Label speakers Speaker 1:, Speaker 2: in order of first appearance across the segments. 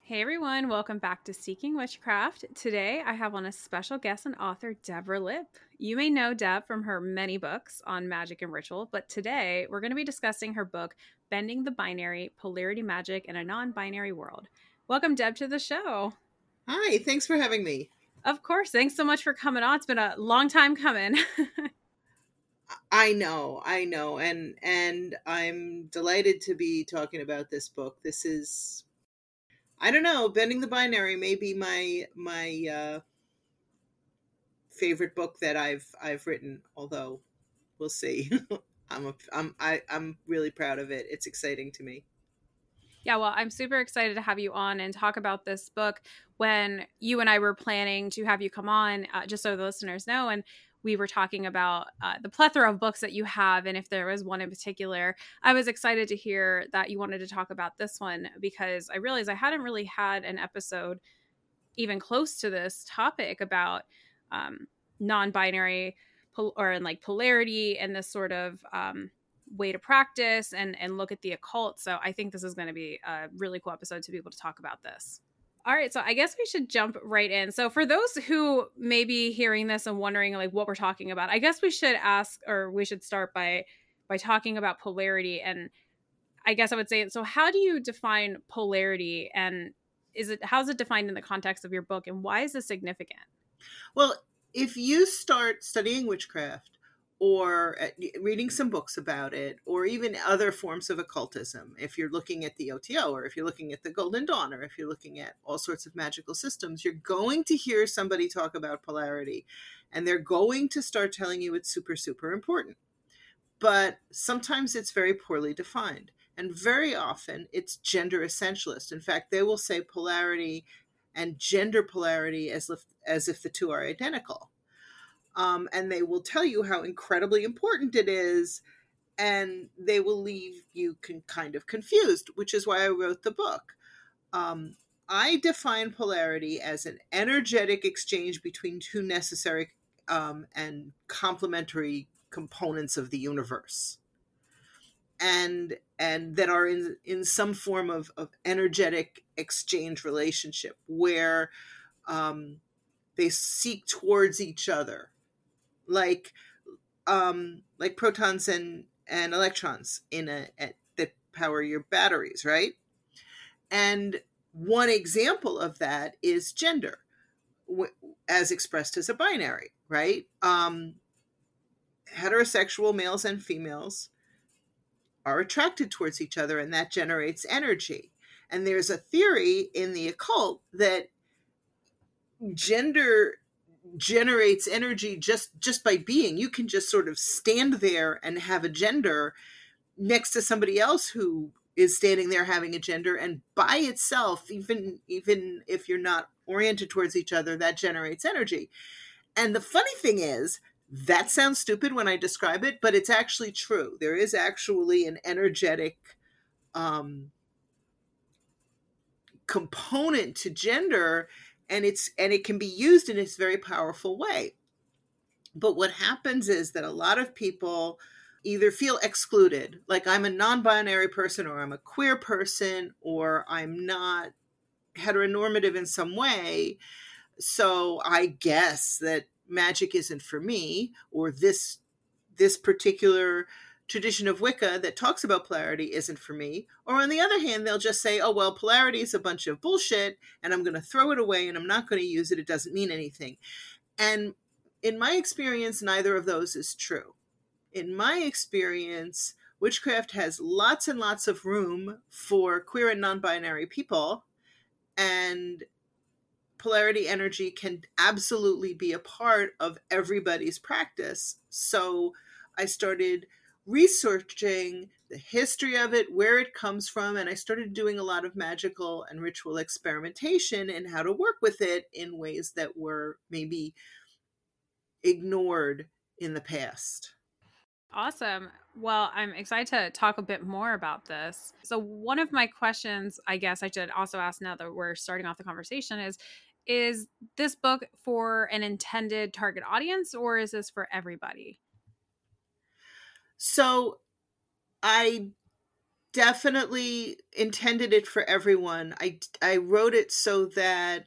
Speaker 1: Hey everyone, welcome back to Seeking Witchcraft. Today I have on a special guest and author, Deborah Lipp. You may know Deb from her many books on magic and ritual, but today we're going to be discussing her book, Bending the Binary, Polarity Magic in a Non-Binary World. Welcome, Deb, to the show.
Speaker 2: Hi, thanks for having me.
Speaker 1: Of course, thanks so much for coming on. It's been a long time coming.
Speaker 2: I know, and I'm delighted to be talking about this book. This is, I don't know, Bending the Binary may be my favorite book that I've written. Although we'll see. I'm really proud of it. It's exciting to me.
Speaker 1: Yeah, well, I'm super excited to have you on and talk about this book. When you and I were planning to have you come on, just so the listeners know, and we were talking about the plethora of books that you have, and if there was one in particular, I was excited to hear that you wanted to talk about this one because I realized I hadn't really had an episode even close to this topic about non-binary or in like polarity and this sort of way to practice and look at the occult. So I think this is going to be a really cool episode to be able to talk about this. All right, so I guess we should jump right in. So for those who may be hearing this and wondering like what we're talking about, I guess we should ask, or we should start by talking about polarity. And I guess I would say, so how do you define polarity, and how's it defined in the context of your book, and why is this significant?
Speaker 2: Well, if you start studying witchcraft or reading some books about it, or even other forms of occultism, if you're looking at the OTO, or if you're looking at the Golden Dawn, or if you're looking at all sorts of magical systems, you're going to hear somebody talk about polarity, and they're going to start telling you it's super, super important. But sometimes it's very poorly defined. And very often it's gender essentialist. In fact, they will say polarity and gender polarity as if the two are identical. And they will tell you how incredibly important it is, and they will leave you kind of confused, which is why I wrote the book. I define polarity as an energetic exchange between two necessary and complementary components of the universe, and that are in some form of energetic exchange relationship where they seek towards each other, like protons and electrons that power your batteries, right? And one example of that is gender, as expressed as a binary, right? Heterosexual males and females are attracted towards each other, and that generates energy. And there's a theory in the occult that gender generates energy just by being. You can just sort of stand there and have a gender next to somebody else who is standing there having a gender, and by itself, even if you're not oriented towards each other, that generates energy. And the funny thing is, that sounds stupid when I describe it, but it's actually true. There is actually an energetic component to gender, and it can be used in this very powerful way. But what happens is that a lot of people either feel excluded, like I'm a non-binary person, or I'm a queer person, or I'm not heteronormative in some way, so I guess that magic isn't for me, or this particular tradition of Wicca that talks about polarity isn't for me. Or on the other hand, they'll just say, oh, well, polarity is a bunch of bullshit, and I'm going to throw it away, and I'm not going to use it. It doesn't mean anything. And in my experience, neither of those is true. In my experience, witchcraft has lots and lots of room for queer and non-binary people, and polarity energy can absolutely be a part of everybody's practice. So I started researching the history of it, where it comes from, and I started doing a lot of magical and ritual experimentation and how to work with it in ways that were maybe ignored in the past.
Speaker 1: Awesome. Well, I'm excited to talk a bit more about this. So, one of my questions, I guess I should also ask now that we're starting off the conversation, is this book for an intended target audience, or is this for everybody?
Speaker 2: So I definitely intended it for everyone. I wrote it so that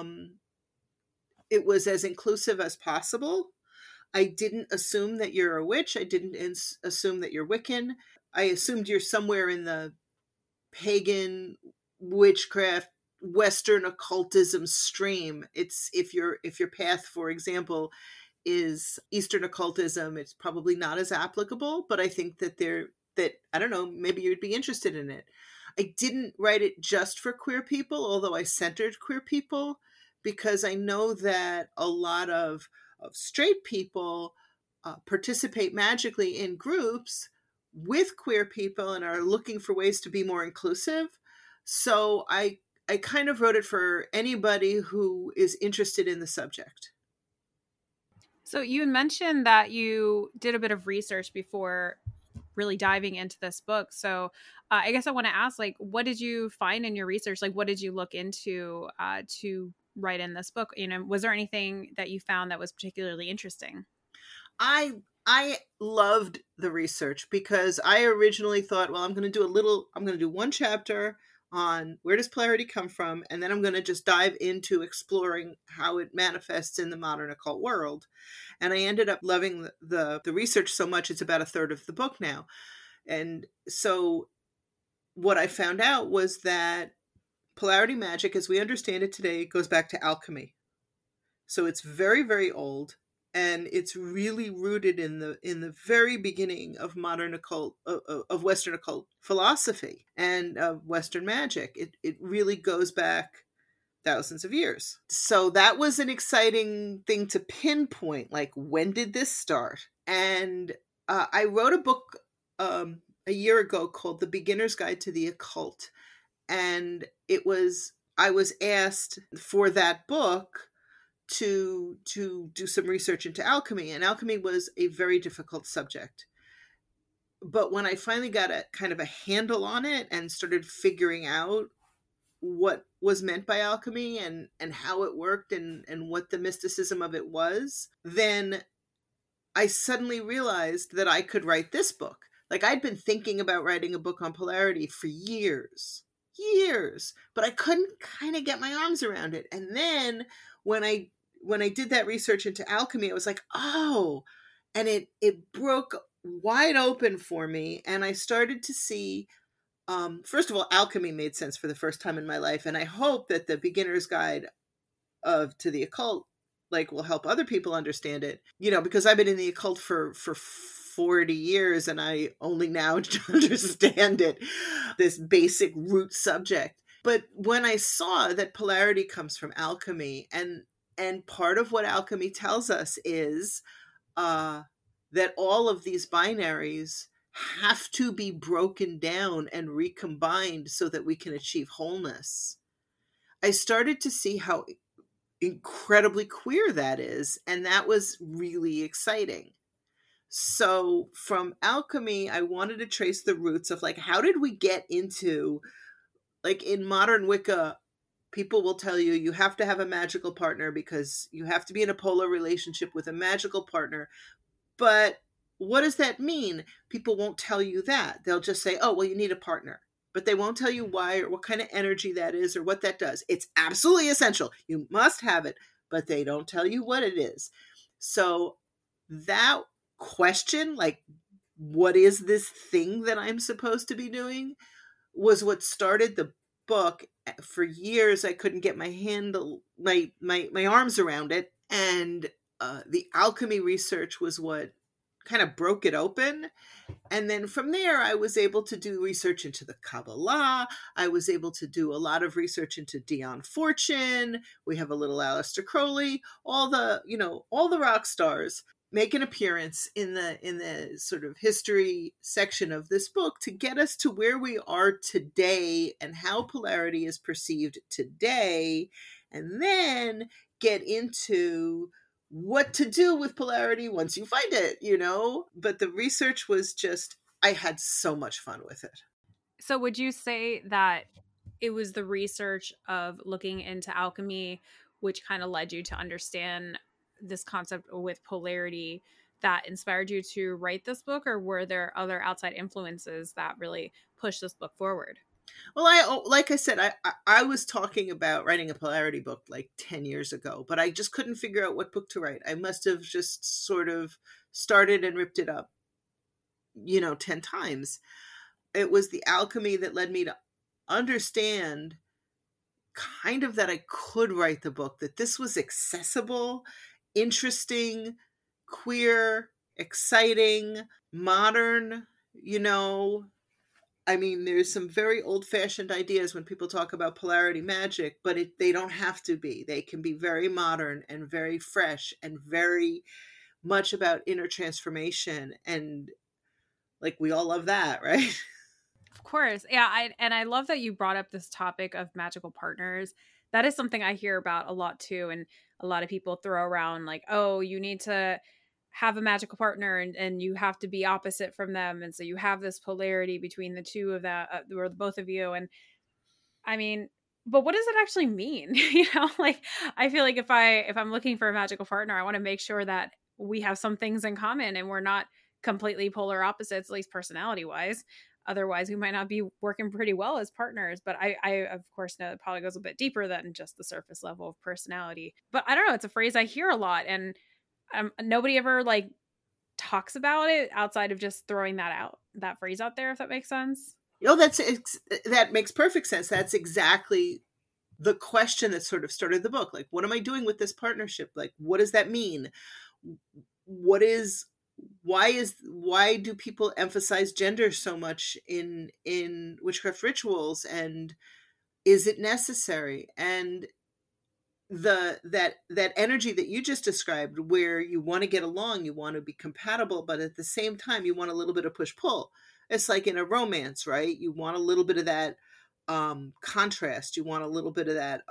Speaker 2: it was as inclusive as possible. I didn't assume that you're a witch. I didn't assume that you're Wiccan. I assumed you're somewhere in the pagan witchcraft Western occultism stream. It's if your path, for example, is Eastern occultism, it's probably not as applicable, but I think that I don't know, maybe you'd be interested in it. I didn't write it just for queer people, although I centered queer people, because I know that a lot of straight people participate magically in groups with queer people and are looking for ways to be more inclusive. So I kind of wrote it for anybody who is interested in the subject.
Speaker 1: So you had mentioned that you did a bit of research before really diving into this book. So I guess I want to ask, like, what did you find in your research? Like, what did you look into to write in this book? You know, was there anything that you found that was particularly interesting?
Speaker 2: I I loved the research because I originally thought, well, I'm going to do one chapter on where does polarity come from, and then I'm going to just dive into exploring how it manifests in the modern occult world. And I ended up loving the research so much, it's about a third of the book now. And so what I found out was that polarity magic, as we understand it today, goes back to alchemy. So it's very, very old, and it's really rooted in the very beginning of modern occult of Western occult philosophy and of Western magic. It really goes back thousands of years. So that was an exciting thing to pinpoint. Like, when did this start? And I wrote a book a year ago called The Beginner's Guide to the Occult, and I was asked for that book to do some research into alchemy, and alchemy was a very difficult subject. But when I finally got a kind of a handle on it and started figuring out what was meant by alchemy and how it worked and what the mysticism of it was, then I suddenly realized that I could write this book. Like, I'd been thinking about writing a book on polarity for years, but I couldn't kind of get my arms around it. And then when I did that research into alchemy, I was like, oh, and it broke wide open for me, and I started to see, first of all, alchemy made sense for the first time in my life, and I hope that the Beginner's Guide to the Occult, like, will help other people understand it. You know, because I've been in the occult for 40 years, and I only now understand it, this basic root subject. But when I saw that polarity comes from alchemy, and part of what alchemy tells us is that all of these binaries have to be broken down and recombined so that we can achieve wholeness, I started to see how incredibly queer that is, and that was really exciting. So from alchemy, I wanted to trace the roots of, like, how did we get into, like, in modern Wicca, people will tell you you have to have a magical partner because you have to be in a polar relationship with a magical partner. But what does that mean? People won't tell you that. They'll just say, oh, well, you need a partner. But they won't tell you why or what kind of energy that is or what that does. It's absolutely essential. You must have it, but they don't tell you what it is. So that question, like, what is this thing that I'm supposed to be doing, was what started the book. For years I couldn't get my arms around it, and the alchemy research was what kind of broke it open. And then from there, I was able to do research into the Kabbalah. I was able to do a lot of research into Dion Fortune. We have a little Aleister Crowley. All the rock stars make an appearance in the sort of history section of this book to get us to where we are today and how polarity is perceived today, and then get into what to do with polarity once you find it, But the research was just, I had so much fun with it.
Speaker 1: So would you say that it was the research of looking into alchemy which kind of led you to understand this concept with polarity that inspired you to write this book, or were there other outside influences that really pushed this book forward?
Speaker 2: Well, like I said, I was talking about writing a polarity book like 10 years ago, but I just couldn't figure out what book to write. I must have just sort of started and ripped it up, 10 times. It was the alchemy that led me to understand kind of that I could write the book, that this was accessible, interesting, queer, exciting, modern, I mean, there's some very old-fashioned ideas when people talk about polarity magic, but they don't have to be. They can be very modern and very fresh and very much about inner transformation. And like, we all love that, right?
Speaker 1: Of course. Yeah. I love that you brought up this topic of magical partners. That is something I hear about a lot too. And a lot of people throw around like, oh, you need to have a magical partner and you have to be opposite from them. And so you have this polarity between the two of that, or both of you. And I mean, but what does it actually mean? Like I feel like if I'm looking for a magical partner, I want to make sure that we have some things in common and we're not completely polar opposites, at least personality wise. Otherwise, we might not be working pretty well as partners. But I of course, know it probably goes a bit deeper than just the surface level of personality. But I don't know. It's a phrase I hear a lot, and nobody ever like talks about it outside of just throwing that phrase out there, if that makes sense.
Speaker 2: That makes perfect sense. That's exactly the question that sort of started the book. Like, what am I doing with this partnership? Like, what does that mean? Why do people emphasize gender so much in witchcraft rituals, and is it necessary? And that energy that you just described, where you want to get along, you want to be compatible, but at the same time you want a little bit of push pull. It's like in a romance, right? You want a little bit of that contrast. You want a little bit of that.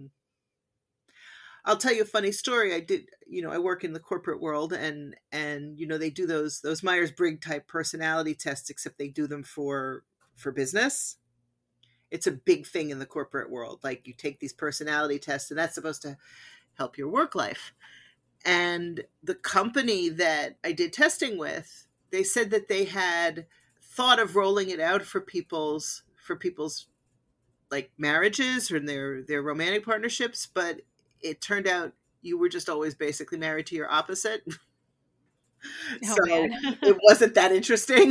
Speaker 2: I'll tell you a funny story. I work in the corporate world, and they do those Myers-Briggs type personality tests, except they do them for business. It's a big thing in the corporate world. Like, you take these personality tests, and that's supposed to help your work life. And the company that I did testing with, they said that they had thought of rolling it out for people's like marriages or their romantic partnerships, but it turned out you were just always basically married to your opposite.
Speaker 1: Oh,
Speaker 2: So
Speaker 1: man.
Speaker 2: it wasn't that interesting.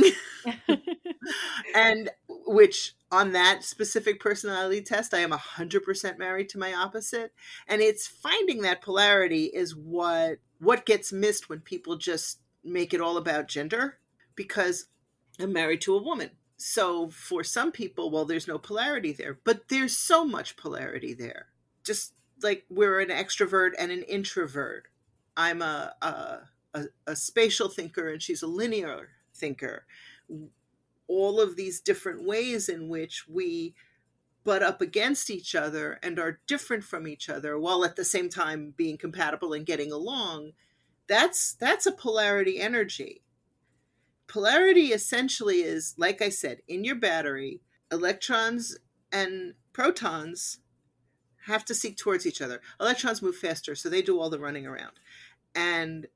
Speaker 2: And which, on that specific personality test, I am 100% married to my opposite. And it's finding that polarity is what gets missed when people just make it all about gender, because I'm married to a woman. So for some people, well, there's no polarity there, but there's so much polarity there. Just like we're an extrovert and an introvert. I'm a spatial thinker and she's a linear thinker. All of these different ways in which we butt up against each other and are different from each other, while at the same time being compatible and getting along, that's a polarity energy. Polarity essentially is, like I said, in your battery, electrons and protons have to seek towards each other. Electrons move faster, so they do all the running around. And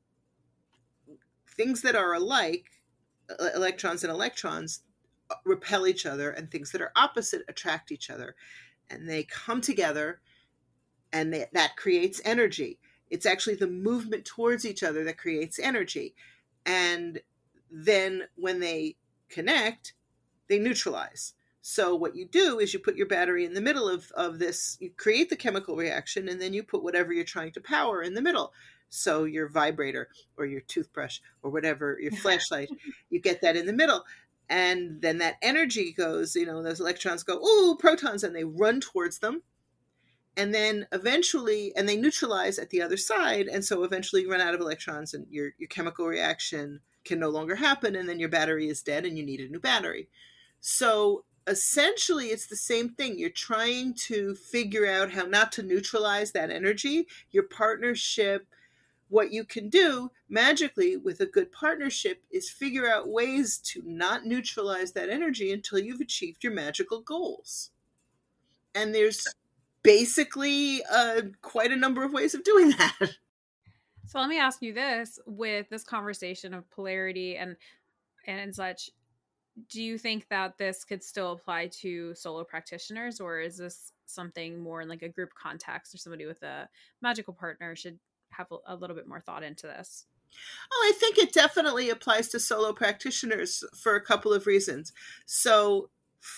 Speaker 2: things that are alike, electrons and electrons, repel each other, and things that are opposite attract each other. And they come together, and that creates energy. It's actually the movement towards each other that creates energy. And then when they connect, they neutralize. So what you do is you put your battery in the middle of this, you create the chemical reaction, and then you put whatever you're trying to power in the middle. So your vibrator or your toothbrush or whatever, your flashlight, you get that in the middle. And then that energy goes, those electrons go, ooh, protons, and they run towards them. And then eventually, and they neutralize at the other side. And so eventually you run out of electrons and your chemical reaction can no longer happen. And then your battery is dead and you need a new battery. So essentially, it's the same thing. You're trying to figure out how not to neutralize that energy. Your partnership, what you can do magically with a good partnership is figure out ways to not neutralize that energy until you've achieved your magical goals. And there's basically quite a number of ways of doing that.
Speaker 1: So let me ask you this: with this conversation of polarity and such, do you think that this could still apply to solo practitioners, or is this something more in like a group context, or somebody with a magical partner should have a little bit more thought into this?
Speaker 2: Oh, I think it definitely applies to solo practitioners for a couple of reasons. So,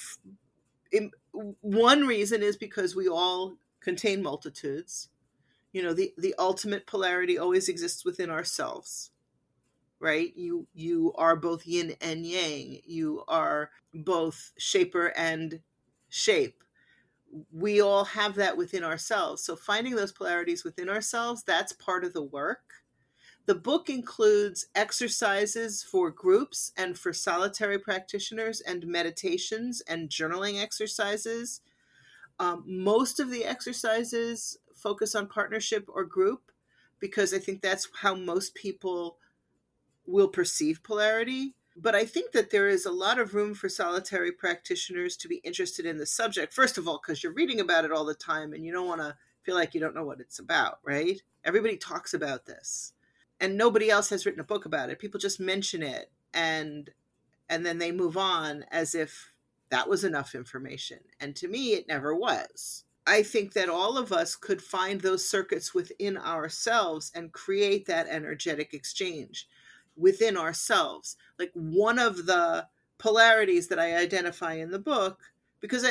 Speaker 2: one reason is because we all contain multitudes. You know, the ultimate polarity always exists within ourselves, right? You are both yin and yang. You are both shaper and shape. We all have that within ourselves. So finding those polarities within ourselves, that's part of the work. The book includes exercises for groups and for solitary practitioners, and meditations and journaling exercises. Most of the exercises focus on partnership or group because I think that's how most people will perceive polarity. But I think that there is a lot of room for solitary practitioners to be interested in the subject. First of all, because you're reading about it all the time and you don't want to feel like you don't know what it's about, right? Everybody talks about this and nobody else has written a book about it. People just mention it and then they move on as if that was enough information. And to me, it never was. I think that all of us could find those circuits within ourselves and create that energetic exchange within ourselves. Like one of the polarities that I identify in the book, because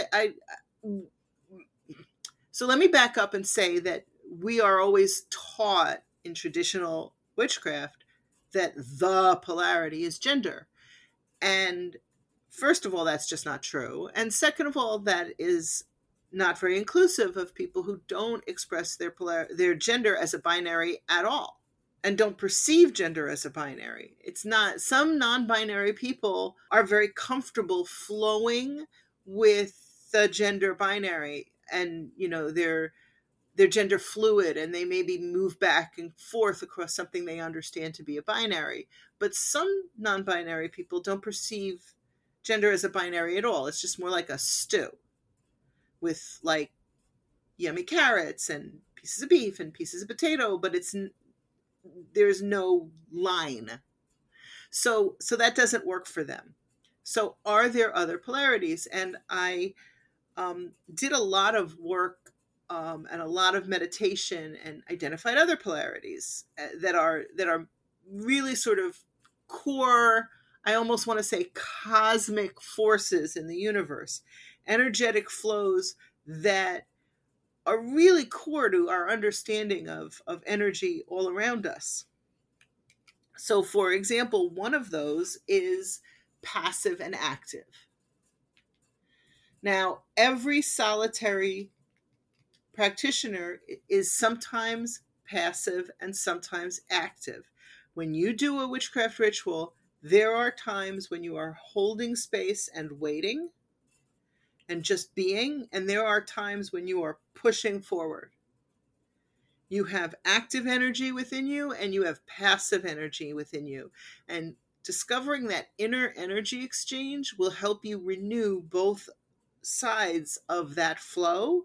Speaker 2: so let me back up and say that we are always taught in traditional witchcraft that the polarity is gender. And first of all, that's just not true. And second of all, that is not very inclusive of people who don't express their gender as a binary at all and don't perceive gender as a binary. It's not, some non-binary people are very comfortable flowing with the gender binary, and you know they're gender fluid and they maybe move back and forth across something they understand to be a binary. But some non-binary people don't perceive gender as a binary at all. It's just more like a stew with like yummy carrots and pieces of beef and pieces of potato, but there's no line. So that doesn't work for them. So are there other polarities? And I did a lot of work and a lot of meditation and identified other polarities that are really sort of core. I almost want to say cosmic forces in the universe, energetic flows that are really core to our understanding of energy all around us. So, for example, one of those is passive and active. Now, every solitary practitioner is sometimes passive and sometimes active. When you do a witchcraft ritual, there are times when you are holding space and waiting and just being, and there are times when you are pushing forward. You have active energy within you and you have passive energy within you. And discovering that inner energy exchange will help you renew both sides of that flow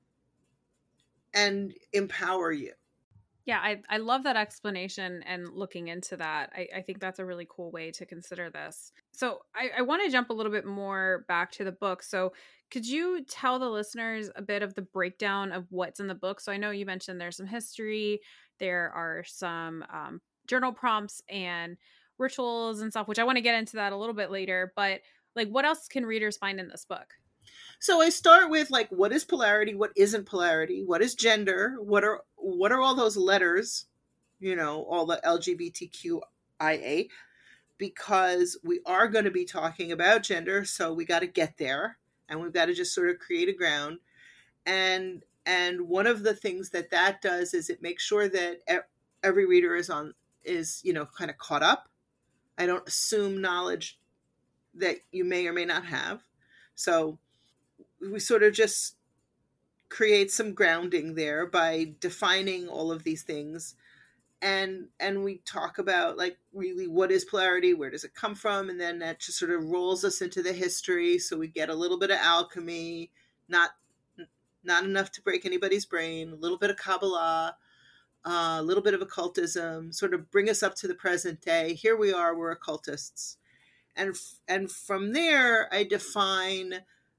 Speaker 2: and empower you.
Speaker 1: Yeah, I love that explanation and looking into that. I think that's a really cool way to consider this. So I want to jump a little bit more back to the book. So could you tell the listeners a bit of the breakdown of what's in the book? So I know you mentioned there's some history, there are some journal prompts and rituals and stuff, which I want to get into that a little bit later. But like, what else can readers find in this book?
Speaker 2: So I start with like, what is polarity? What isn't polarity? What is gender? What are all those letters? You know, all the LGBTQIA, because we are going to be talking about gender, so we got to get there, and we've got to just sort of create a ground. And one of the things that does is it makes sure that every reader is you know, kind of caught up. I don't assume knowledge that you may or may not have. So we sort of just create some grounding there by defining all of these things, and we talk about like really what is polarity, where does it come from, and then that just sort of rolls us into the history, so we get a little bit of alchemy, not enough to break anybody's brain, a little bit of Kabbalah, a little bit of occultism, sort of bring us up to the present day. Here we are, we're occultists. And from there, I define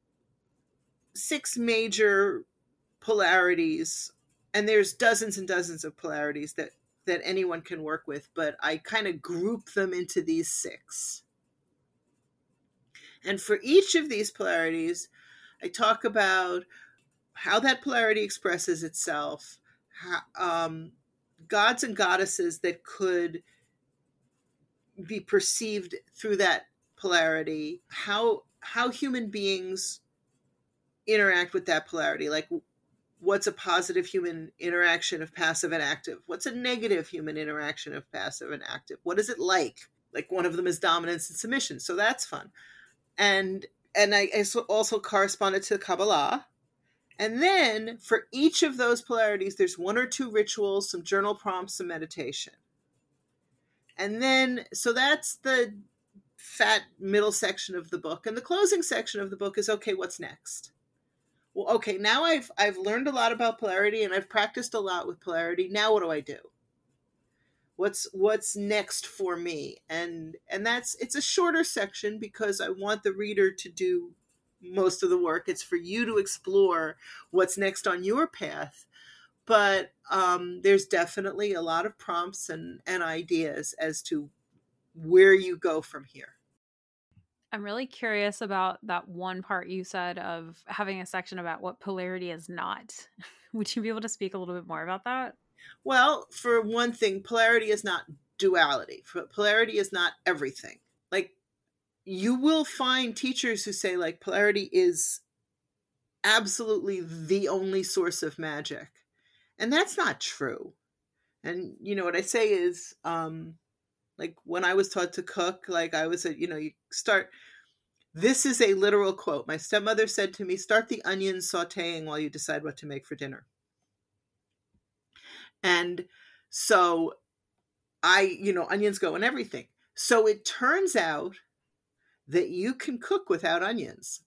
Speaker 2: 6 major polarities, and there's dozens and dozens of polarities that anyone can work with, but I kind of group them into these 6. And for each of these polarities, I talk about how that polarity expresses itself, how, gods and goddesses that could be perceived through that polarity, how human beings interact with that polarity, like what's a positive human interaction of passive and active, what's a negative human interaction of passive and active, what is it like one of them is dominance and submission, so that's fun. And I also corresponded to Kabbalah. And then for each of those polarities, there's 1 or 2 rituals, some journal prompts, some meditation. And then, so that's the fat middle section of the book. And the closing section of the book is, okay, what's next? Well, okay, now I've learned a lot about polarity and I've practiced a lot with polarity. Now what do I do? What's next for me? And it's a shorter section because I want the reader to do most of the work. It's for you to explore what's next on your path. But there's definitely a lot of prompts and ideas as to where you go from here.
Speaker 1: I'm really curious about that one part you said of having a section about what polarity is not. Would you be able to speak a little bit more about that?
Speaker 2: Well, for one thing, polarity is not duality. Polarity is not everything. Like, you will find teachers who say, like, polarity is absolutely the only source of magic. And that's not true. And, what I say is, like, when I was taught to cook, like, I was, you start, this is a literal quote. My stepmother said to me, start the onions sauteing while you decide what to make for dinner. And so onions go in everything. So it turns out that you can cook without onions.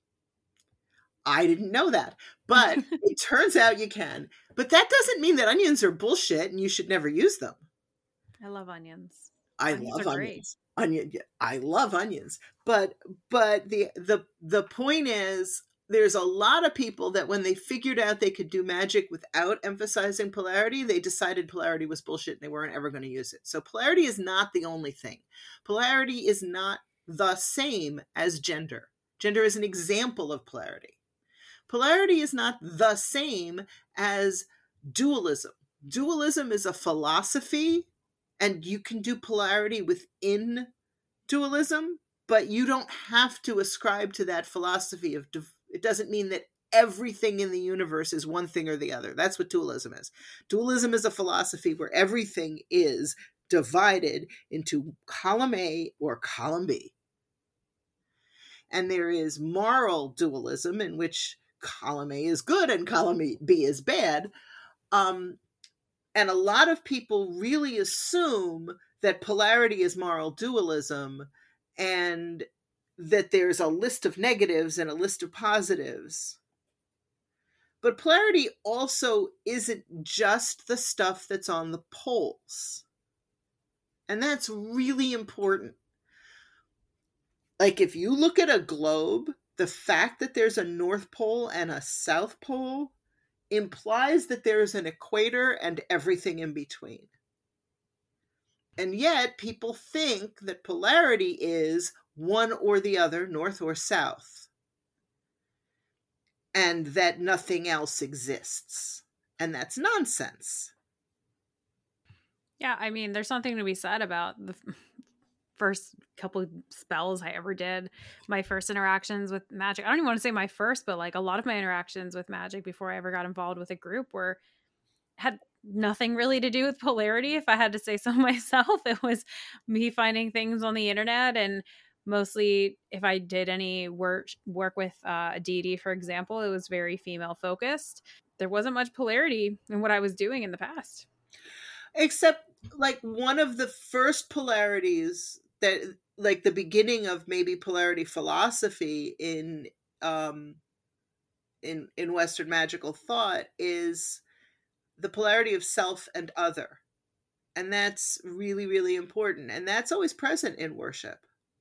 Speaker 2: I didn't know that, but it turns out you can. But that doesn't mean that onions are bullshit and you should never use them.
Speaker 1: I love onions.
Speaker 2: I love onions. I love onions. But the point is, there's a lot of people that when they figured out they could do magic without emphasizing polarity, they decided polarity was bullshit and they weren't ever going to use it. So polarity is not the only thing. Polarity is not the same as gender. Gender is an example of polarity. Polarity is not the same as dualism. Dualism is a philosophy, and you can do polarity within dualism, but you don't have to ascribe to that philosophy of it doesn't mean that everything in the universe is one thing or the other. That's what dualism is. Dualism is a philosophy where everything is divided into column A or column B. And there is moral dualism in which column A is good and column B is bad. And a lot of people really assume that polarity is moral dualism and that there's a list of negatives and a list of positives. But polarity also isn't just the stuff that's on the poles. And that's really important. Like, if you look at a globe, the fact that there's a North Pole and a South Pole implies that there's an equator and everything in between. And yet, people think that polarity is one or the other, north or south, and that nothing else exists. And that's nonsense.
Speaker 1: Yeah, I mean, there's something to be said about the first couple of spells I ever did. My first interactions with magic. I don't even want to say my first, but like a lot of my interactions with magic before I ever got involved with a group had nothing really to do with polarity. If I had to say so myself, it was me finding things on the internet, and mostly if I did any work with a deity, for example, it was very female focused. There wasn't much polarity in what I was doing in the past.
Speaker 2: Except, like, one of the first polarities that, like, the beginning of maybe polarity philosophy in Western magical thought is the polarity of self and other. And that's really, really important. And that's always present in worship.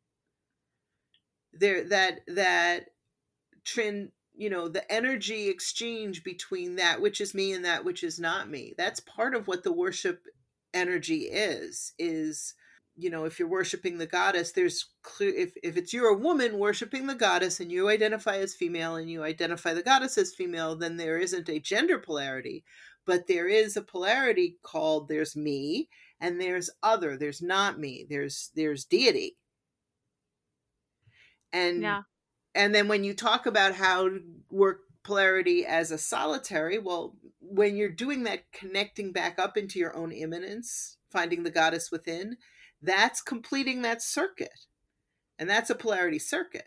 Speaker 2: There, that the energy exchange between that which is me and that which is not me. That's part of what the worship energy is if you're worshiping the goddess, there's clear, if it's you're a woman worshiping the goddess and you identify as female and you identify the goddess as female, then there isn't a gender polarity, but there is a polarity called there's me and there's other, there's not me, there's deity. And
Speaker 1: Yeah.
Speaker 2: and then when you talk about how to work polarity as a solitary, well, when you're doing that, connecting back up into your own immanence, finding the goddess within, that's completing that circuit. And that's a polarity circuit.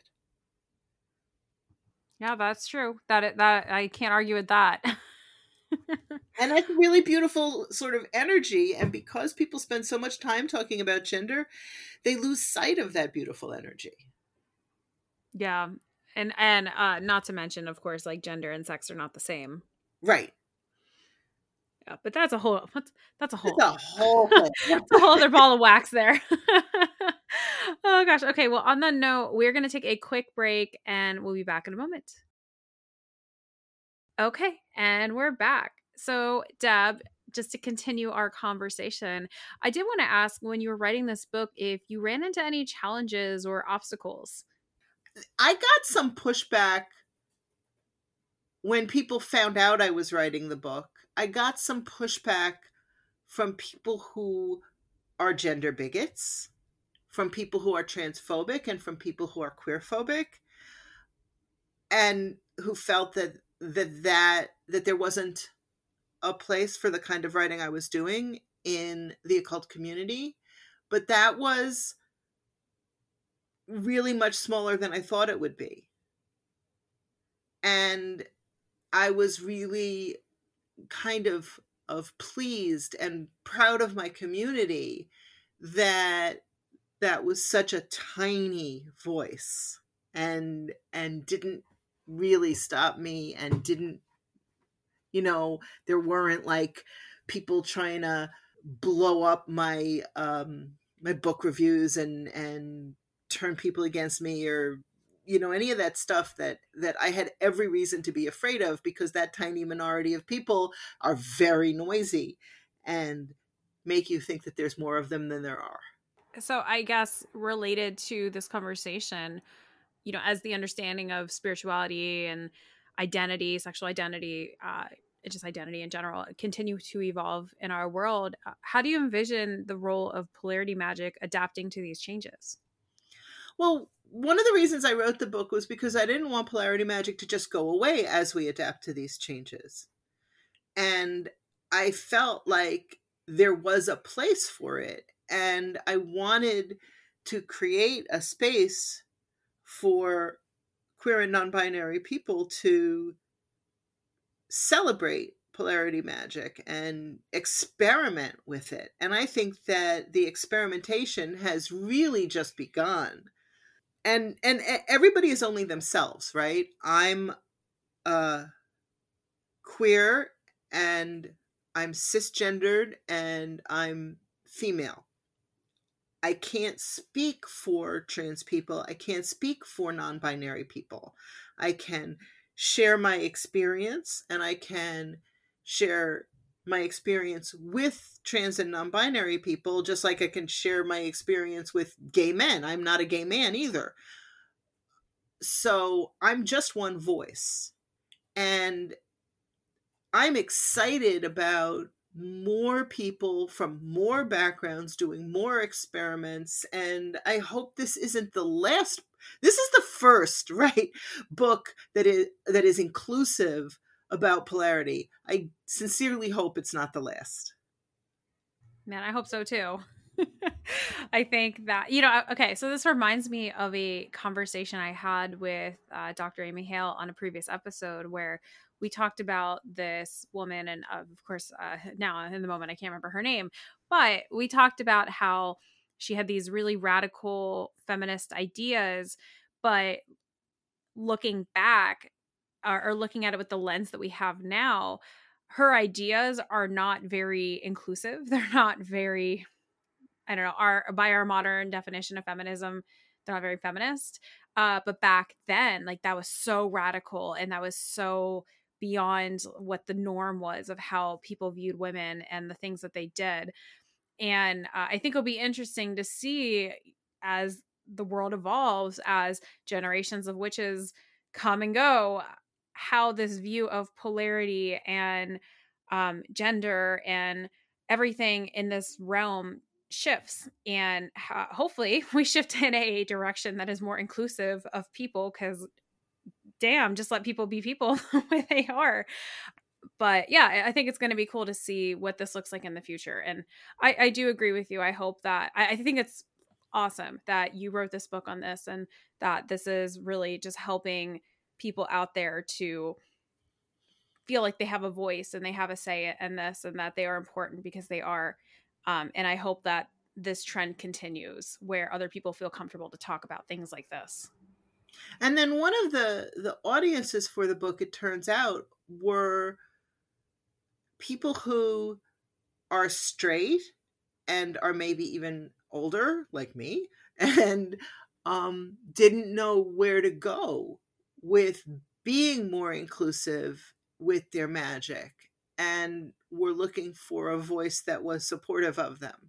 Speaker 1: Yeah, that's true. That I can't argue with that.
Speaker 2: And that's a really beautiful sort of energy. And because people spend so much time talking about gender, they lose sight of that beautiful energy.
Speaker 1: Yeah. And not to mention, of course, like gender and sex are not the same.
Speaker 2: Right.
Speaker 1: Yeah, but that's a whole
Speaker 2: thing.
Speaker 1: That's a whole other ball of wax there. Oh gosh. Okay, well, on that note, we're going to take a quick break and we'll be back in a moment. Okay, and we're back. So, Deb, just to continue our conversation, I did want to ask, when you were writing this book, if you ran into any challenges or obstacles.
Speaker 2: I got some pushback when people found out I was writing the book. I got some pushback from people who are gender bigots, from people who are transphobic, and from people who are queerphobic, and who felt that there wasn't a place for the kind of writing I was doing in the occult community. But that was really much smaller than I thought it would be. And I was really kind of pleased and proud of my community that was such a tiny voice and didn't really stop me, and didn't, there weren't like people trying to blow up my my book reviews and turn people against me, or any of that stuff that I had every reason to be afraid of, because that tiny minority of people are very noisy and make you think that there's more of them than there are.
Speaker 1: So, I guess related to this conversation, as the understanding of spirituality and identity, sexual identity, just identity in general, continue to evolve in our world, how do you envision the role of polarity magic adapting to these changes?
Speaker 2: Well, one of the reasons I wrote the book was because I didn't want polarity magic to just go away as we adapt to these changes. And I felt like there was a place for it. And I wanted to create a space for queer and non-binary people to celebrate polarity magic and experiment with it. And I think that the experimentation has really just begun. And everybody is only themselves, right? I'm queer and I'm cisgendered and I'm female. I can't speak for trans people. I can't speak for non-binary people. I can share my experience, and I can share my experience with trans and non-binary people, just like I can share my experience with gay men. I'm not a gay man either. So I'm just one voice. And I'm excited about more people from more backgrounds doing more experiments. And I hope this isn't the last. This is the first, right, book that is inclusive about polarity. I sincerely hope it's not the last.
Speaker 1: Man, I hope so too. I think that, okay, so this reminds me of a conversation I had with Dr. Amy Hale on a previous episode, where we talked about this woman. And of course, now in the moment, I can't remember her name, but we talked about how she had these really radical feminist ideas, but looking back, or looking at it with the lens that we have now, her ideas are not very inclusive. They're not very, I don't know, by our modern definition of feminism, they're not very feminist. But back then, like, that was so radical, and that was so beyond what the norm was of how people viewed women and the things that they did. And I think it'll be interesting to see as the world evolves, as generations of witches come and go, how this view of polarity and gender and everything in this realm shifts. And hopefully we shift in a direction that is more inclusive of people, because damn, just let people be people the way they are. But yeah, I think it's going to be cool to see what this looks like in the future. And I do agree with you. I hope that I think it's awesome that you wrote this book on this, and that this is really just helping people out there to feel like they have a voice and they have a say in this, and that they are important, because they are. And I hope that this trend continues where other people feel comfortable to talk about things like this.
Speaker 2: And then one of the audiences for the book, it turns out, were people who are straight and are maybe even older, like me, and didn't know where to go with being more inclusive with their magic, and were looking for a voice that was supportive of them.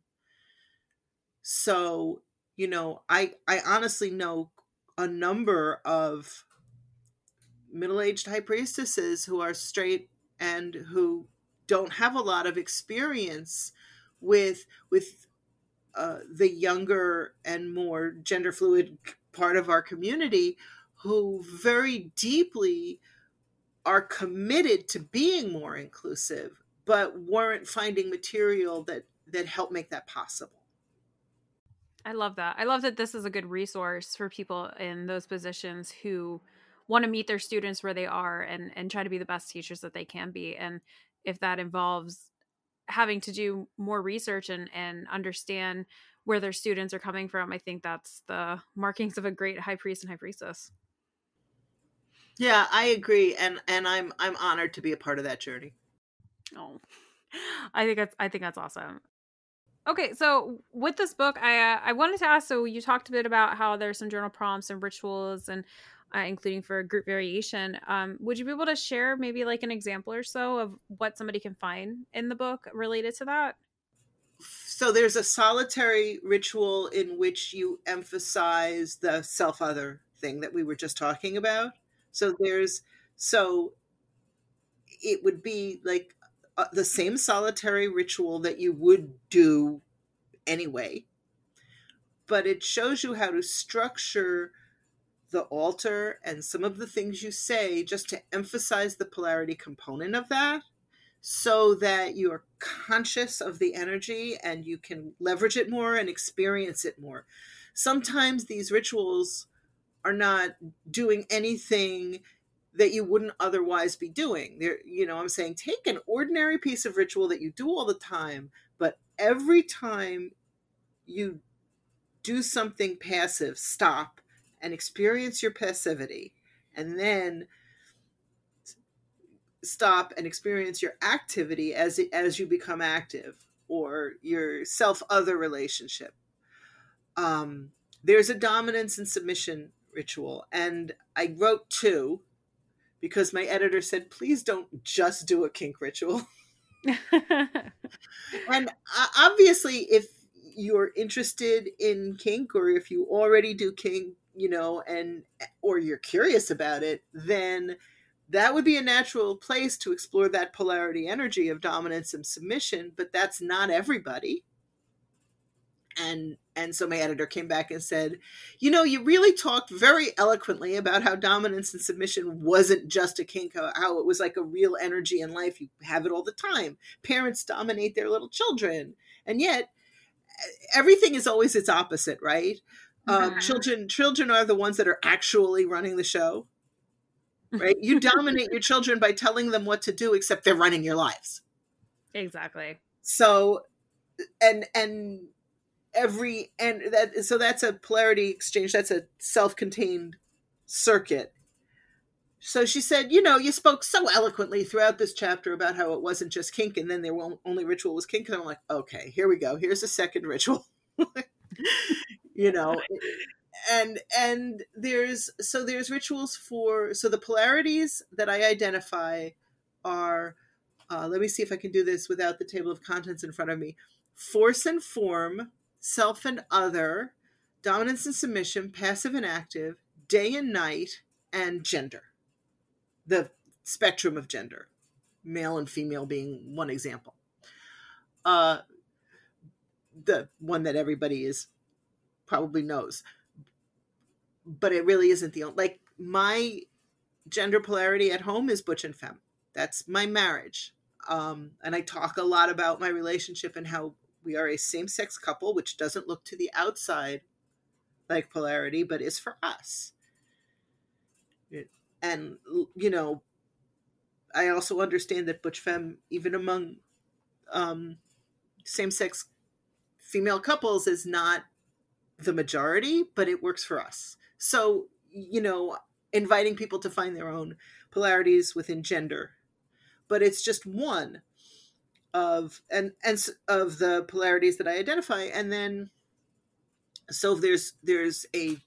Speaker 2: So, I honestly know a number of middle-aged high priestesses who are straight and who don't have a lot of experience with the younger and more gender fluid part of our community, who very deeply are committed to being more inclusive, but weren't finding material that helped make that possible.
Speaker 1: I love that. I love that this is a good resource for people in those positions who want to meet their students where they are, and try to be the best teachers that they can be. And if that involves having to do more research and understand where their students are coming from, I think that's the markings of a great high priest and high priestess.
Speaker 2: Yeah, I agree, and I'm honored to be a part of that journey.
Speaker 1: Oh, I think that's awesome. Okay, so with this book, I wanted to ask. So you talked a bit about how there's some journal prompts and rituals, and including for group variation. Would you be able to share maybe like an example or so of what somebody can find in the book related to that?
Speaker 2: So there's a solitary ritual in which you emphasize the self-other thing that we were just talking about. So it would be like the same solitary ritual that you would do anyway, but it shows you how to structure the altar and some of the things you say just to emphasize the polarity component of that, so that you're conscious of the energy and you can leverage it more and experience it more. Sometimes these rituals are not doing anything that you wouldn't otherwise be doing. I'm saying, take an ordinary piece of ritual that you do all the time, but every time you do something passive, stop and experience your passivity, and then stop and experience your activity as you become active, or your self-other relationship. There's a dominance and submission ritual, and I wrote two because my editor said, please don't just do a kink ritual. And obviously, if you're interested in kink, or if you already do kink, or you're curious about it, then that would be a natural place to explore that polarity energy of dominance and submission, but that's not everybody. And so my editor came back and said, you really talked very eloquently about how dominance and submission wasn't just a kink, how it was like a real energy in life. You have it all the time. Parents dominate their little children, and yet everything is always its opposite, right? Children are the ones that are actually running the show, right? You dominate your children by telling them what to do, except they're running your lives.
Speaker 1: Exactly.
Speaker 2: So, and so that's a polarity exchange. That's a self-contained circuit. So she said, you know, you spoke so eloquently throughout this chapter about how it wasn't just kink, and then their only ritual was kink. And I'm like, okay, here we go. Here's a second ritual. You know, and there's rituals for, so the polarities that I identify are, let me see if I can do this without the table of contents in front of me: force and form, self and other, dominance and submission, passive and active, day and night, and gender. The spectrum of gender, male and female being one example. The one that everybody is probably knows, but it really isn't the only. Like, my gender polarity at home is butch and femme. That's my marriage. And I talk a lot about my relationship and how we are a same-sex couple, which doesn't look to the outside like polarity, but is for us. And, you know, I also understand that butch femme, even among same-sex female couples, is not the majority, but it works for us. So, you know, inviting people to find their own polarities within gender, but it's just one of and of the polarities that I identify. And then, so there's a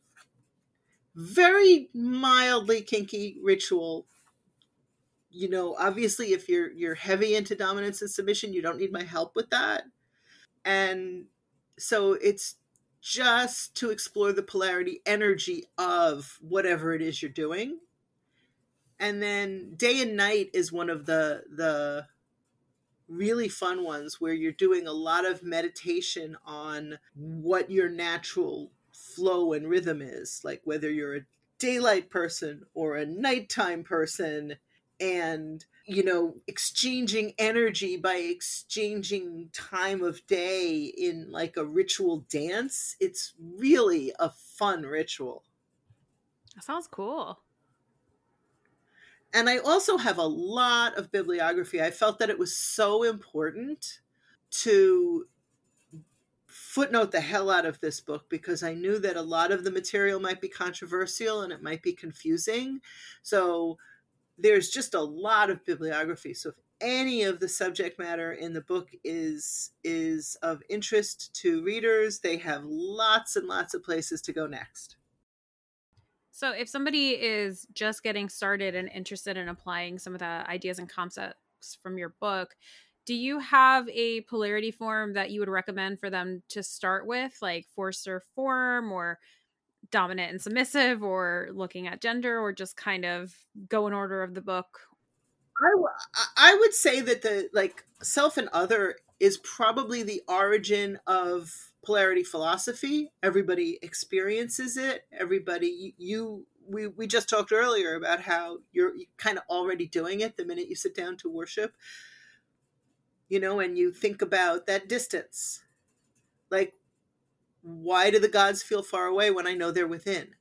Speaker 2: very mildly kinky ritual. You know, obviously, if you're heavy into dominance and submission, you don't need my help with that. And so it's just to explore the polarity energy of whatever it is you're doing. And then day and night is one of the really fun ones, where you're doing a lot of meditation on what your natural flow and rhythm is, like whether you're a daylight person or a nighttime person, and, you know, exchanging energy by exchanging time of day in like a ritual dance. It's really a fun ritual.
Speaker 1: That sounds cool.
Speaker 2: And I also have a lot of bibliography. I felt that it was so important to footnote the hell out of this book, because I knew that a lot of the material might be controversial and it might be confusing. So there's just a lot of bibliography. So if any of the subject matter in the book is of interest to readers, they have lots and lots of places to go next.
Speaker 1: So if somebody is just getting started and interested in applying some of the ideas and concepts from your book, do you have a polarity form that you would recommend for them to start with, like force or form, or dominant and submissive, or looking at gender, or just kind of go in order of the book?
Speaker 2: I would say that the, like, self and other is probably the origin of polarity philosophy. Everybody experiences it. Everybody, we just talked earlier about how you're kind of already doing it the minute you sit down to worship, you know, and you think about that distance. Like, why do the gods feel far away when I know they're within?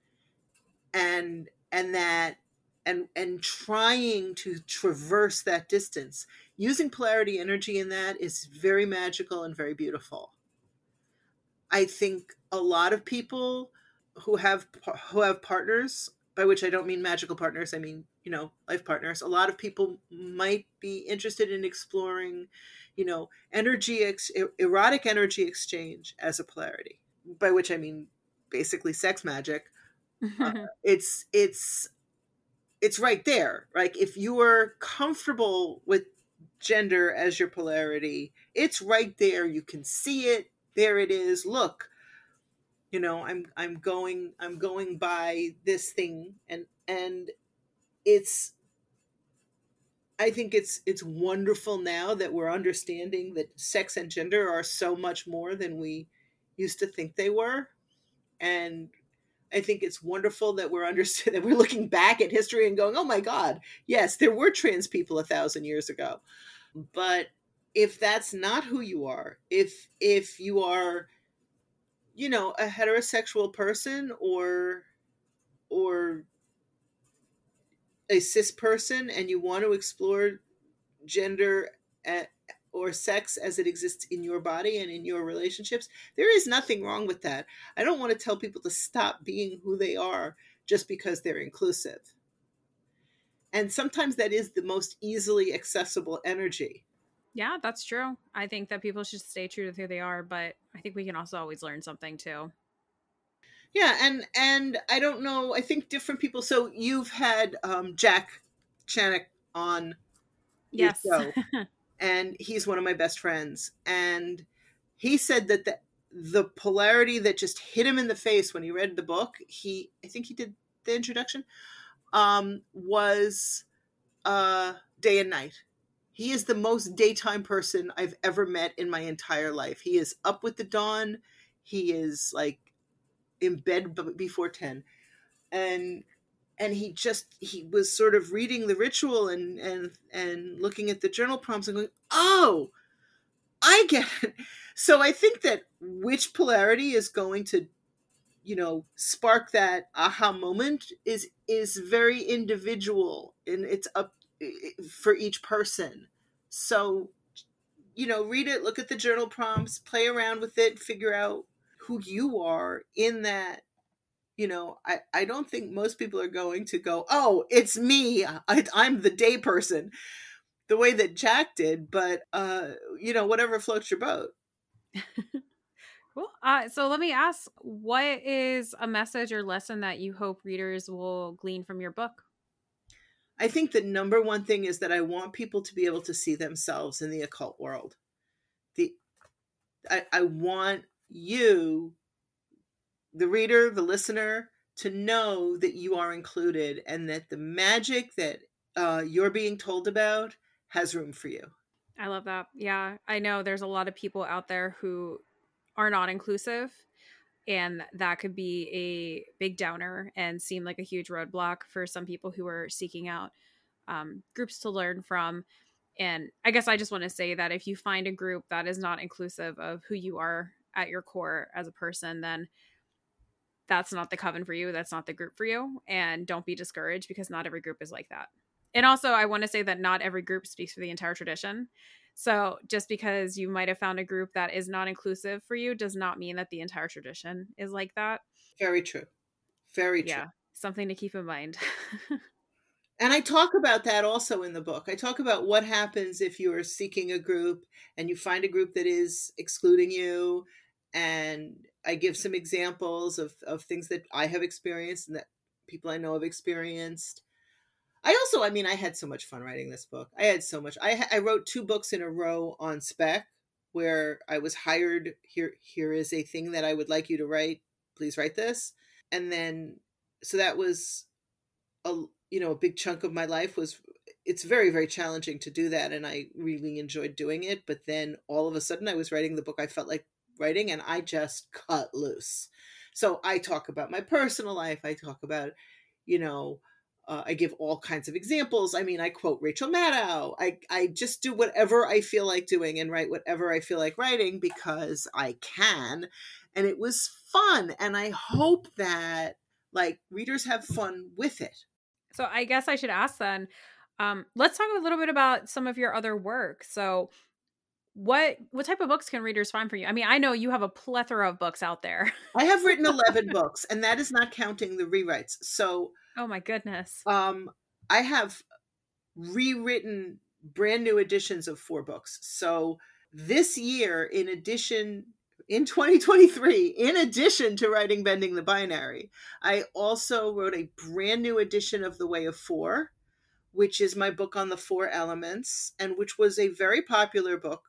Speaker 2: And that, and trying to traverse that distance using polarity energy in that is very magical and very beautiful. I think a lot of people who have partners, by which I don't mean magical partners, I mean, you know, life partners, a lot of people might be interested in exploring, you know, erotic energy exchange as a polarity, by which I mean basically sex magic. It's right there. Like, if you are comfortable with gender as your polarity, it's right there. You can see it. There it is. Look, you know, I'm going by this thing, and it's, I think it's wonderful now that we're understanding that sex and gender are so much more than we used to think they were. And I think it's wonderful that that we're looking back at history and going, oh my God, yes, there were trans people 1,000 years ago. But if that's not who you are, if you are, you know, a heterosexual person or a cis person, and you want to explore gender or sex as it exists in your body and in your relationships, there is nothing wrong with that. I don't want to tell people to stop being who they are just because they're inclusive. And sometimes that is the most easily accessible energy.
Speaker 1: Yeah, that's true. I think that people should stay true to who they are, but I think we can also always learn something too.
Speaker 2: Yeah, and I don't know. I think different people. So you've had Jack Chanik on your
Speaker 1: Yes.
Speaker 2: show, and he's one of my best friends. And he said that the polarity that just hit him in the face when he read the book, I think he did the introduction, was day and night. He is the most daytime person I've ever met in my entire life. He is up with the dawn. He is like in bed before 10. And he was sort of reading the ritual and looking at the journal prompts and going, oh, I get it. So I think that which polarity is going to, spark that aha moment is very individual, and it's up for each person. So, read it, look at the journal prompts, play around with it, figure out who you are in that. I don't think most people are going to go, oh, it's me. I'm the day person, the way that Jack did, but, whatever floats your boat.
Speaker 1: Cool. So let me ask, what is a message or lesson that you hope readers will glean from your book?
Speaker 2: I think the number one thing is that I want people to be able to see themselves in the occult world. I want you, the reader, the listener, to know that you are included and that the magic that you're being told about has room for you.
Speaker 1: I love that. Yeah, I know there's a lot of people out there who are not inclusive, and that could be a big downer and seem like a huge roadblock for some people who are seeking out groups to learn from. And I guess I just want to say that if you find a group that is not inclusive of who you are at your core as a person, then that's not the coven for you. That's not the group for you. And don't be discouraged, because not every group is like that. And also, I want to say that not every group speaks for the entire tradition. So just because you might have found a group that is not inclusive for you does not mean that the entire tradition is like that.
Speaker 2: Very true. Very true.
Speaker 1: Yeah, something to keep in mind.
Speaker 2: And I talk about that also in the book. I talk about what happens if you are seeking a group and you find a group that is excluding you. And I give some examples of things that I have experienced and that people I know have experienced. I had so much fun writing this book. I had so much. I wrote 2 books in a row on spec, where I was hired. Here is a thing that I would like you to write. Please write this. And then, so that was a big chunk of my life. It's very, very challenging to do that, and I really enjoyed doing it. But then all of a sudden I was writing the book I felt like writing, and I just cut loose. So I talk about my personal life. I talk about, I give all kinds of examples. I quote Rachel Maddow. I just do whatever I feel like doing and write whatever I feel like writing, because I can. And it was fun. And I hope that readers have fun with it.
Speaker 1: So I guess I should ask then, let's talk a little bit about some of your other work. So what type of books can readers find for you? I know you have a plethora of books out there.
Speaker 2: I have written 11 books, and that is not counting the rewrites. So,
Speaker 1: oh my goodness.
Speaker 2: I have rewritten brand new editions of 4 books. So this year, in 2023, in addition to writing Bending the Binary, I also wrote a brand new edition of The Way of 4, which is my book on the 4 elements, and which was a very popular book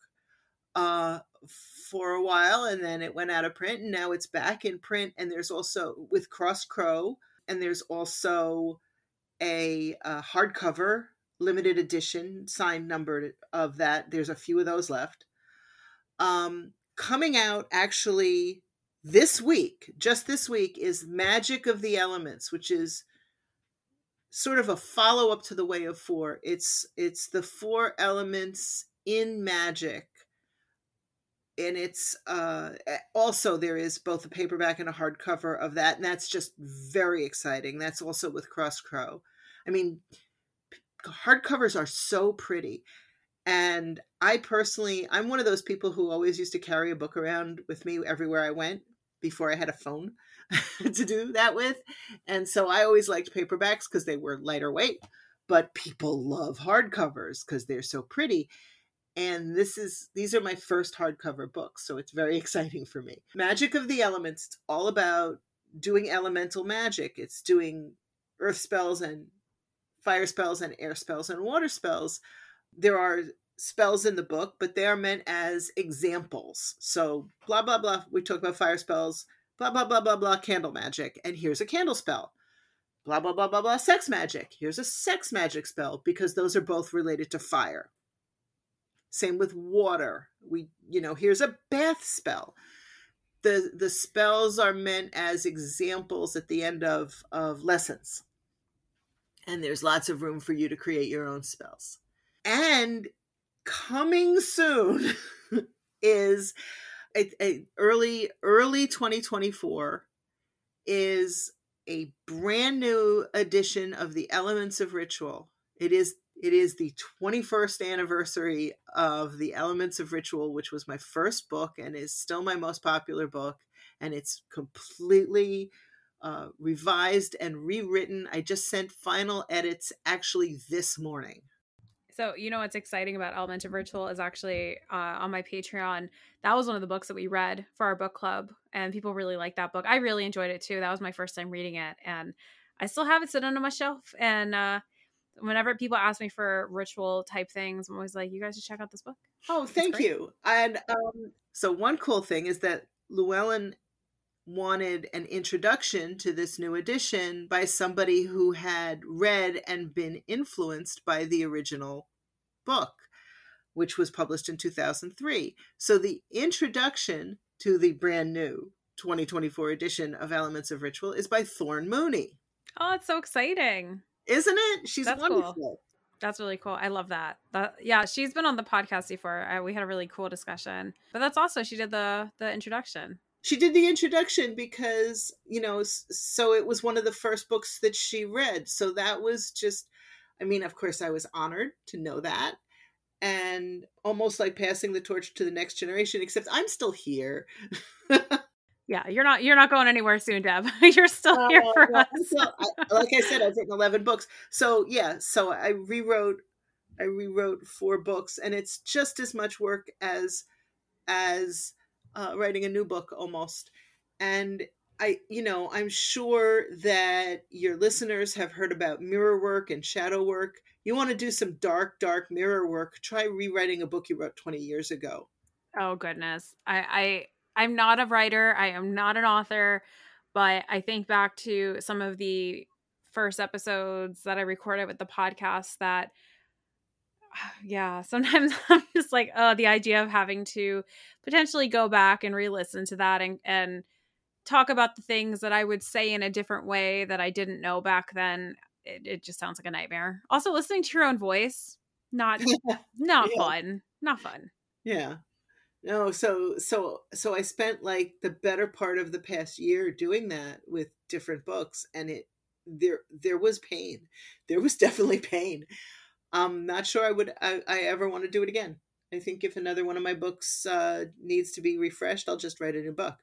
Speaker 2: for a while, and then it went out of print, and now it's back in print. And there's also with Cross Crow, and there's also a hardcover limited edition signed number of that. There's a few of those left. Coming out actually just this week, is Magic of the Elements, which is sort of a follow-up to The Way of 4. It's the 4 elements in magic. And it's also, there is both a paperback and a hardcover of that, and that's just very exciting. That's also with Cross Crow. Hardcovers are so pretty. And I'm one of those people who always used to carry a book around with me everywhere I went before I had a phone to do that with. And so I always liked paperbacks because they were lighter weight. but people love hardcovers because they're so pretty. And these are my first hardcover books, so it's very exciting for me. Magic of the Elements, it's all about doing elemental magic. It's doing earth spells and fire spells and air spells and water spells. There are spells in the book, but they are meant as examples. So blah, blah, blah. We talk about fire spells, blah, blah, blah, blah, blah, candle magic. And here's a candle spell. Blah, blah, blah, blah, blah, sex magic. Here's a sex magic spell, because those are both related to fire. Same with water. Here's a bath spell. The spells are meant as examples at the end of lessons. And there's lots of room for you to create your own spells. And coming soon is early 2024 is a brand new edition of the Elements of Ritual. It is the 21st anniversary of the Elements of Ritual, which was my first book and is still my most popular book. And it's completely revised and rewritten. I just sent final edits actually this morning.
Speaker 1: So, what's exciting about Elements of Ritual is actually on my Patreon. That was one of the books that we read for our book club, and people really liked that book. I really enjoyed it too. That was my first time reading it, and I still have it sitting on my shelf. And whenever people ask me for ritual type things, I'm always like, you guys should check out this book.
Speaker 2: Oh, thank you. And so one cool thing is that Llewellyn wanted an introduction to this new edition by somebody who had read and been influenced by the original book, which was published in 2003. So the introduction to the brand new 2024 edition of Elements of Ritual is by Thorn Mooney.
Speaker 1: Oh, it's so exciting.
Speaker 2: Isn't it? That's wonderful.
Speaker 1: Cool. That's really cool. I love that. Yeah, she's been on the podcast before. We had a really cool discussion. But that's also, she did the introduction.
Speaker 2: She did the introduction because, so it was one of the first books that she read. So that was just, of course, I was honored to know that. And almost like passing the torch to the next generation, except I'm still here.
Speaker 1: Yeah, you're not going anywhere soon, Deb. You're still here for us.
Speaker 2: Like I said, I've written 11 books. So yeah, so I rewrote 4 books, and it's just as much work as writing a new book almost. And I'm sure that your listeners have heard about mirror work and shadow work. You want to do some dark mirror work, try rewriting a book you wrote 20 years ago.
Speaker 1: Oh goodness. I'm not a writer. I am not an author, but I think back to some of the first episodes that I recorded with the podcast that, yeah, sometimes I'm just like, the idea of having to potentially go back and re-listen to that and talk about the things that I would say in a different way that I didn't know back then. It just sounds like a nightmare. Also, listening to your own voice, not fun. Not fun.
Speaker 2: Yeah. No, so I spent like the better part of the past year doing that with different books, and there was pain. There was definitely pain. I'm not sure I ever want to do it again. I think if another one of my books needs to be refreshed, I'll just write a new book.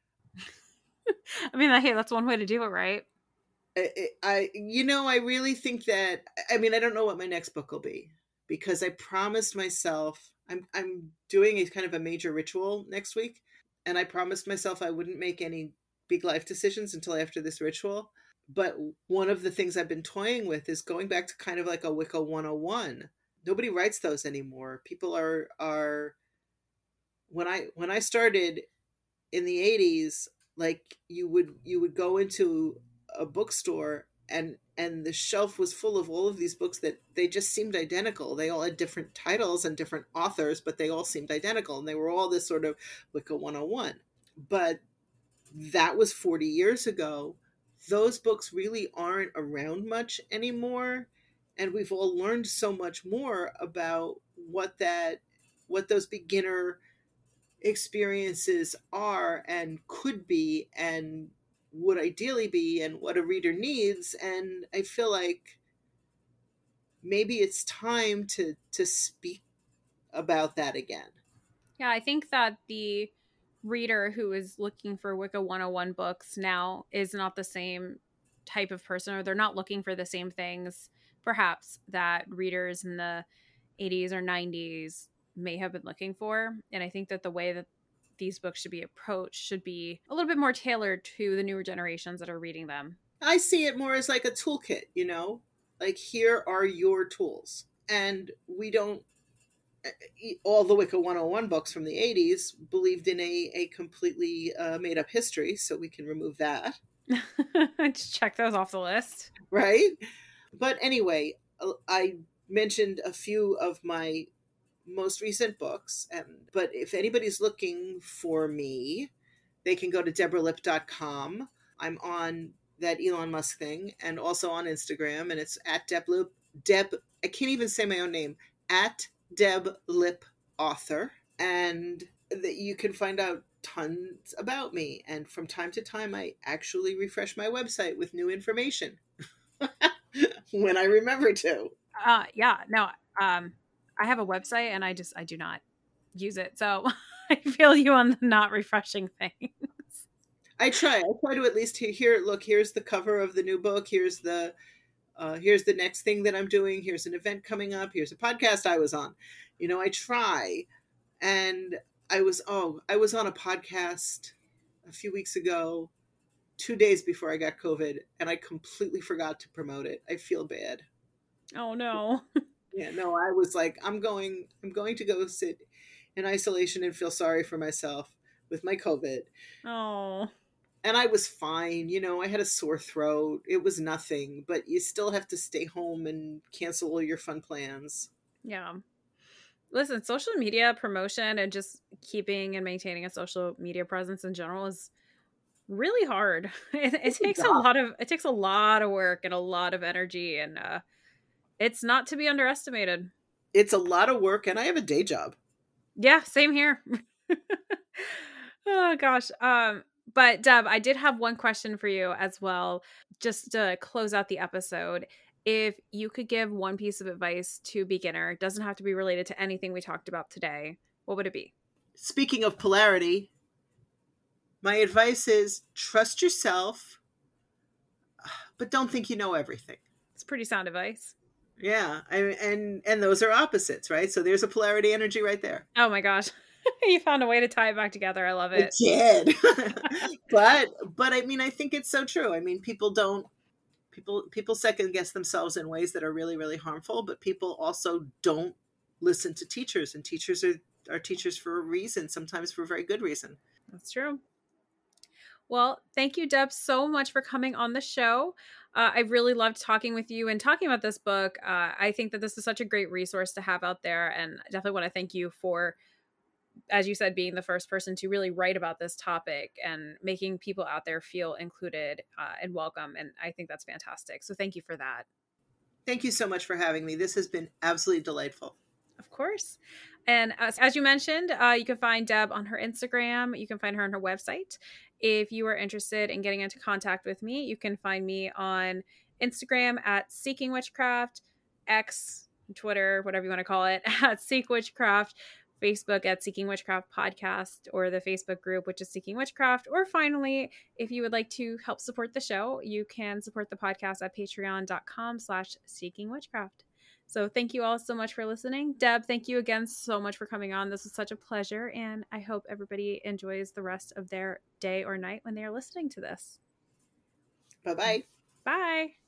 Speaker 1: Hey, that's one way to do it, right?
Speaker 2: I really think that, I don't know what my next book will be, because I promised myself, I'm doing a kind of a major ritual next week, and I promised myself I wouldn't make any big life decisions until after this ritual. But one of the things I've been toying with is going back to kind of like a Wicca 101. Nobody writes those anymore. People are when I started in the 80s, like you would go into a bookstore and the shelf was full of all of these books that they just seemed identical. They all had different titles and different authors, but they all seemed identical, and they were all this sort of Wicca 101. But that was 40 years ago. Those books really aren't around much anymore, and we've all learned so much more about what those beginner experiences are and could be and would ideally be, and what a reader needs. And I feel like maybe it's time to speak about that again.
Speaker 1: Yeah, I think that the reader who is looking for Wicca 101 books now is not the same type of person, or they're not looking for the same things perhaps that readers in the 80s or 90s may have been looking for. And I think that the way that these books should be approached should be a little bit more tailored to the newer generations that are reading them.
Speaker 2: I see it more as like a toolkit, you know, like here are your tools. And we don't, all the Wicca 101 books from the 80s believed in a completely made up history, so we can remove that.
Speaker 1: Just check those off the list.
Speaker 2: Right? But anyway, I mentioned a few of my most recent books, but if anybody's looking for me, they can go to deboralip.com. I'm on that Elon Musk thing and also on Instagram, and it's at Deb, I can't even say my own name, at Deb Lip Author, and that you can find out tons about me. And from time to time, I actually refresh my website with new information when I remember to.
Speaker 1: Yeah, no, I have a website and I do not use it. So I feel you on the not refreshing things.
Speaker 2: I try to at least look, here's the cover of the new book. Here's the next thing that I'm doing. Here's an event coming up. Here's a podcast I was on. You know, I try. And I was on a podcast a few weeks ago, 2 days before I got COVID, and I completely forgot to promote it. I feel bad.
Speaker 1: Oh no.
Speaker 2: Yeah, no, I was like, I'm going to go sit in isolation and feel sorry for myself with my COVID.
Speaker 1: Oh.
Speaker 2: And I was fine. You know, I had a sore throat. It was nothing, but you still have to stay home and cancel all your fun plans.
Speaker 1: Yeah. Listen, social media promotion and just keeping and maintaining a social media presence in general is really hard. It takes a lot of work and a lot of energy, and it's not to be underestimated.
Speaker 2: It's a lot of work, and I have a day job.
Speaker 1: Yeah, same here. Oh gosh. But Deb, I did have one question for you as well, just to close out the episode. If you could give one piece of advice to a beginner, it doesn't have to be related to anything we talked about today, what would it be?
Speaker 2: Speaking of polarity, my advice is trust yourself, but don't think you know everything.
Speaker 1: It's pretty sound advice.
Speaker 2: Yeah, and those are opposites, right? So there's a polarity energy right there.
Speaker 1: Oh my gosh. You found a way to tie it back together. I love it.
Speaker 2: I did. but I mean, I think it's so true. I mean, people second guess themselves in ways that are really, really harmful, but people also don't listen to teachers, and teachers are teachers for a reason, sometimes for a very good reason.
Speaker 1: That's true. Well, thank you, Deb, so much for coming on the show. I really loved talking with you and talking about this book. I think that this is such a great resource to have out there, and I definitely want to thank you for, as you said, being the first person to really write about this topic and making people out there feel included and welcome. And I think that's fantastic. So thank you for that.
Speaker 2: Thank you so much for having me. This has been absolutely delightful.
Speaker 1: Of course. And as you mentioned, you can find Deb on her Instagram. You can find her on her website. If you are interested in getting into contact with me, you can find me on Instagram at Seeking Witchcraft, X, Twitter, whatever you want to call it, at Seek Witchcraft, Facebook at Seeking Witchcraft Podcast, or the Facebook group, which is Seeking Witchcraft. Or finally, if you would like to help support the show, you can support the podcast at patreon.com/Seeking Witchcraft. So thank you all so much for listening. Deb, thank you again so much for coming on. This was such a pleasure, and I hope everybody enjoys the rest of their day or night when they are listening to this.
Speaker 2: Bye-bye.
Speaker 1: Bye.